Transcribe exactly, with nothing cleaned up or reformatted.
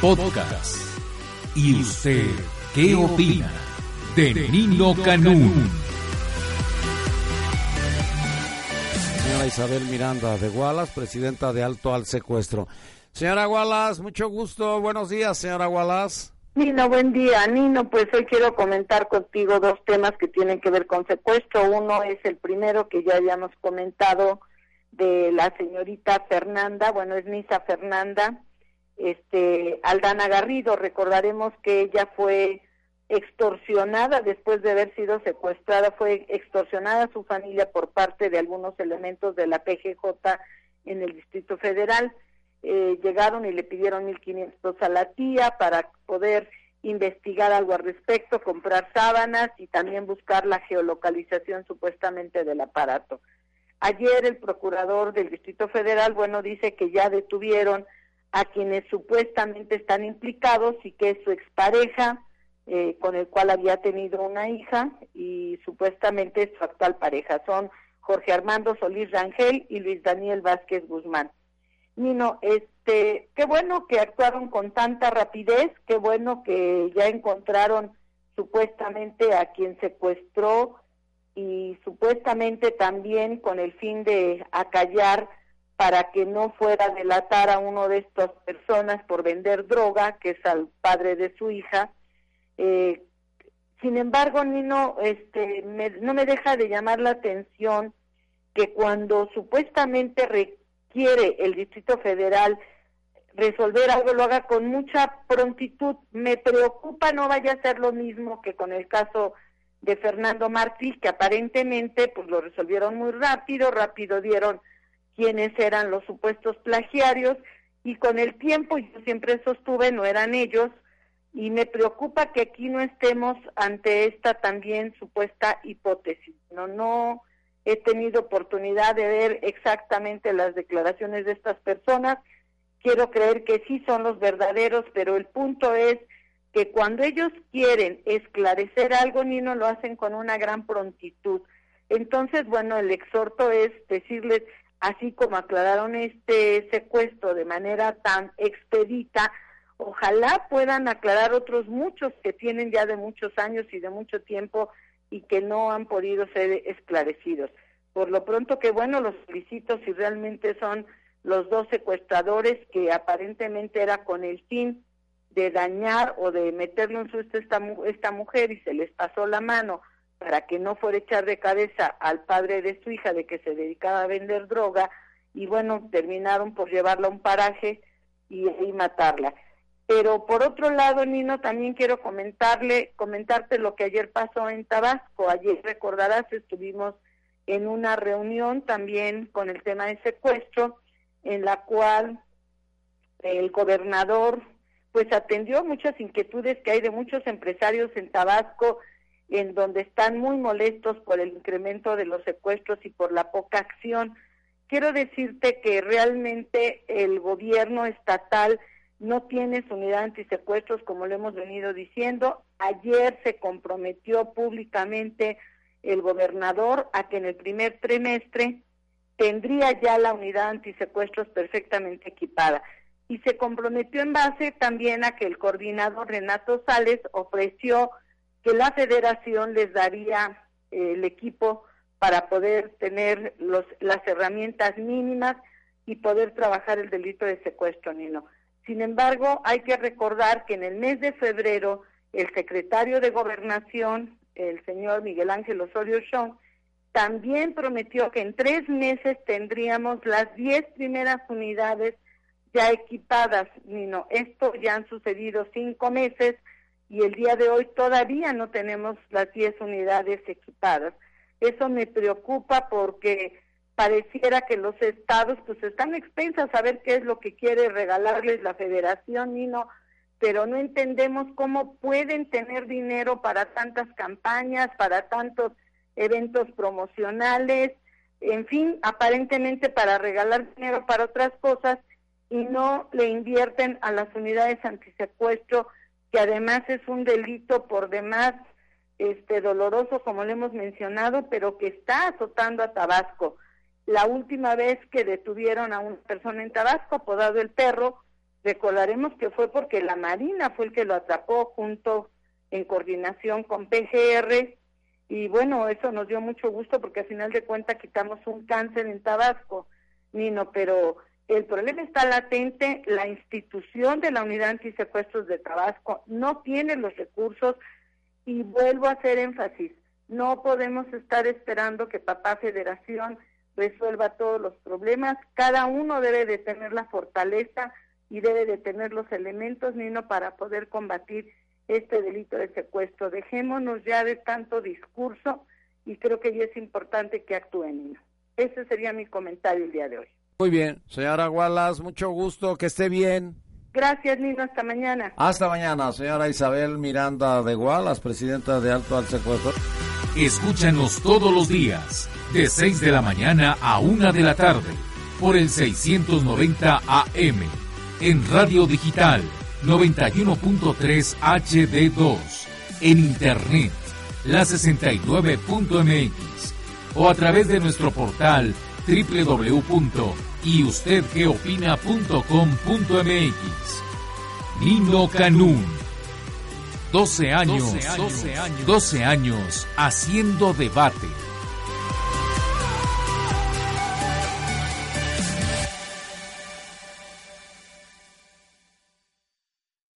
Podcast. ¿Y usted qué opina de Nino Canún? Señora Isabel Miranda de Gualas, presidenta de Alto al Secuestro. Señora Gualas, mucho gusto. Buenos días, señora Gualas. Nino, buen día. Nino, pues hoy quiero comentar contigo dos temas que tienen que ver con secuestro. Uno es el primero que ya habíamos comentado de la señorita Fernanda, bueno, es Nisa Fernanda, este, Aldana Garrido. Recordaremos que ella fue extorsionada después de haber sido secuestrada, fue extorsionada a su familia por parte de algunos elementos de la P G J en el Distrito Federal. Eh, llegaron y le pidieron mil quinientos a la tía para poder investigar algo al respecto, comprar sábanas y también buscar la geolocalización supuestamente del aparato. Ayer el procurador del Distrito Federal, bueno, dice que ya detuvieron a quienes supuestamente están implicados y que es su expareja, eh, con el cual había tenido una hija, y supuestamente su actual pareja. Son Jorge Armando Solís Rangel y Luis Daniel Vázquez Guzmán. Nino, este, qué bueno que actuaron con tanta rapidez, qué bueno que ya encontraron supuestamente a quien secuestró y supuestamente también con el fin de acallar para que no fuera a delatar a uno de estas personas por vender droga, que es al padre de su hija. Eh, sin embargo, Nino, este, me, no me deja de llamar la atención que cuando supuestamente re, quiere el Distrito Federal resolver algo, lo haga con mucha prontitud. Me preocupa no vaya a ser lo mismo que con el caso de Fernando Martí, que aparentemente pues lo resolvieron muy rápido, rápido dieron quiénes eran los supuestos plagiarios, y con el tiempo, yo siempre sostuve, no eran ellos, y me preocupa que aquí no estemos ante esta también supuesta hipótesis. No, no he tenido oportunidad de ver exactamente las declaraciones de estas personas, quiero creer que sí son los verdaderos, pero el punto es que cuando ellos quieren esclarecer algo, ni no lo hacen con una gran prontitud. Entonces, bueno, el exhorto es decirles, así como aclararon este secuestro de manera tan expedita, ojalá puedan aclarar otros muchos que tienen ya de muchos años y de mucho tiempo y que no han podido ser esclarecidos. Por lo pronto, que bueno, los felicito si realmente son los dos secuestradores, que aparentemente era con el fin de dañar o de meterle un susto a esta, esta mujer, y se les pasó la mano para que no fuera a echar de cabeza al padre de su hija de que se dedicaba a vender droga, y bueno, terminaron por llevarla a un paraje y, y matarla. Pero por otro lado, Nino, también quiero comentarle, comentarte lo que ayer pasó en Tabasco. Ayer, recordarás, estuvimos en una reunión también con el tema de secuestro, en la cual el gobernador pues atendió muchas inquietudes que hay de muchos empresarios en Tabasco, en donde están muy molestos por el incremento de los secuestros y por la poca acción. Quiero decirte que realmente el gobierno estatal no tiene su unidad antisecuestros, como lo hemos venido diciendo. Ayer se comprometió públicamente el gobernador a que en el primer trimestre tendría ya la unidad antisecuestros perfectamente equipada. Y se comprometió en base también a que el coordinador Renato Sales ofreció que la federación les daría eh, el equipo para poder tener los, las herramientas mínimas y poder trabajar el delito de secuestro, Nino. Sin embargo, hay que recordar que en el mes de febrero el secretario de Gobernación, el señor Miguel Ángel Osorio Chong, también prometió que en tres meses tendríamos las diez primeras unidades ya equipadas, Nino. Esto ya han sucedido cinco meses y el día de hoy todavía no tenemos las diez unidades equipadas. Eso me preocupa porque pareciera que los estados pues están expensas a ver qué es lo que quiere regalarles la federación, Nino, pero no entendemos cómo pueden tener dinero para tantas campañas, para tantos eventos promocionales, en fin, aparentemente para regalar dinero para otras cosas, y no le invierten a las unidades antisecuestro, que además es un delito por demás este doloroso, como le hemos mencionado, pero que está azotando a Tabasco. La última vez que detuvieron a una persona en Tabasco, apodado El Perro, Recordaremos que fue porque la Marina fue el que lo atrapó junto en coordinación con P G R, y bueno, eso nos dio mucho gusto porque al final de cuentas quitamos un cáncer en Tabasco, Nino, pero el problema está latente. La institución de la Unidad Antisecuestros de Tabasco no tiene los recursos, y vuelvo a hacer énfasis, no podemos estar esperando que Papá Federación resuelva todos los problemas. Cada uno debe de tener la fortaleza y debe de tener los elementos, Nino, para poder combatir este delito de secuestro. Dejémonos ya de tanto discurso, y creo que ya es importante que actúen, Nino. Ese sería mi comentario el día de hoy. Muy bien, señora Wallace, mucho gusto, que esté bien. Gracias, Nino, hasta mañana. Hasta mañana, señora Isabel Miranda de Wallace, presidenta de Alto al Secuestro. Escúchanos todos los días, de seis de la mañana a una de la tarde, por el seiscientos noventa A M, en Radio Digital noventa y uno punto tres H D dos, en Internet, la sesenta y nueve punto M X, o a través de nuestro portal doble u doble u doble u punto y usted qué opina punto com punto M X. Nino Canún. doce años, doce años, doce años haciendo debate.